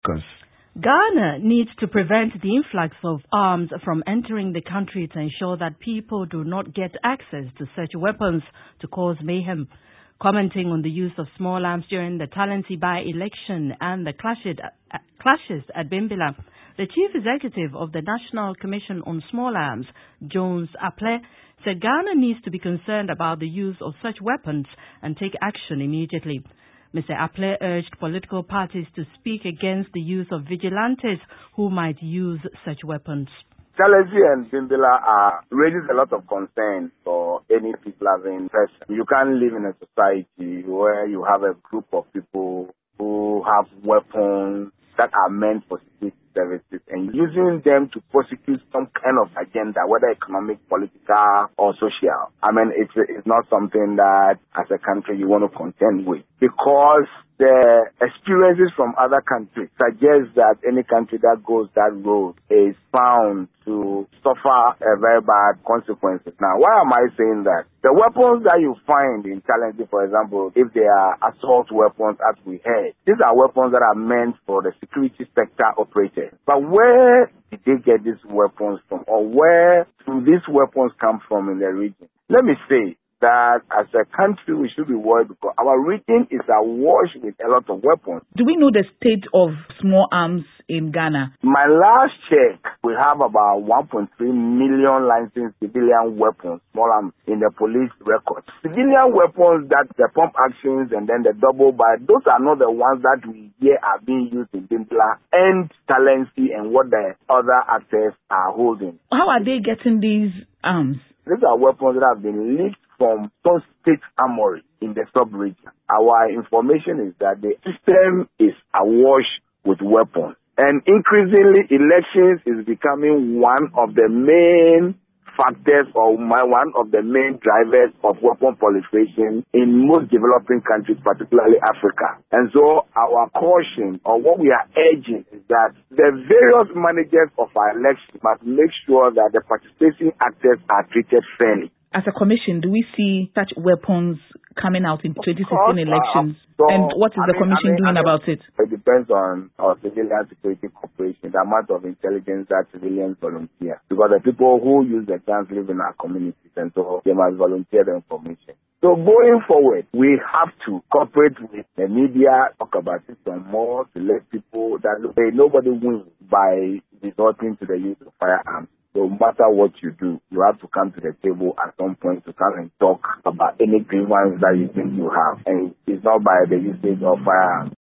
focus. Ghana needs to prevent the influx of arms from entering the country to ensure that people do not get access to such weapons to cause mayhem. Commenting on the use of small arms during the Talensi by-election and the clashes at Bimbilla, the Chief Executive of the National Commission on Small Arms, Jones Aple, said Ghana needs to be concerned about the use of such weapons and take action immediately. Mr. Aple urged political parties to speak against the use of vigilantes who might use such weapons. Talensi and Bimbilla raises a lot of concern for any people-loving person. You can't live in a society where you have a group of people who have weapons that are meant for security services and using them to prosecute some kind of agenda, whether economic, political, or social. I mean, it's not something that as a country you want to contend with, because the experiences from other countries suggest that any country that goes that road is bound to suffer a very bad consequences. Now, why am I saying that? The weapons that you find in Talensi, for example, if they are assault weapons, as we heard, these are weapons that are meant for the security sector operators. But where did they get these weapons from, or where do these weapons come from in the region? Let me say that as a country we should be worried because our region is awash with a lot of weapons. Do we know the state of small arms in Ghana? My last check, we have about 1.3 million licensed civilian weapons, small arms, in the police record. Civilian weapons, that the pump actions and then the double barrel, those are not the ones that we hear are being used in Bimbilla and Talensi and what the other actors are holding. How are they getting these arms? These are weapons that have been leaked from some state armory in the sub-region. Our information is that the system is awash with weapons. And increasingly, elections is becoming one of the main factors or one of the main drivers of weapon proliferation in most developing countries, particularly Africa. And so our caution, or what we are urging, is that the various managers of our elections must make sure that the participating actors are treated fairly. As a commission, do we see such weapons coming out in 2016 elections? And what is the commission doing about it? It depends on our civilian security corporation, the amount of intelligence that civilians volunteer. Because the people who use the guns live in our communities, and so they must volunteer the information. So going forward, we have to cooperate with the media, talk about it some more, to let people that nobody wins by resorting to the use of firearms. So no matter what you do, you have to come to the table at some point to come and talk about any grievance that you think you have. And it's not by the usage of firearms.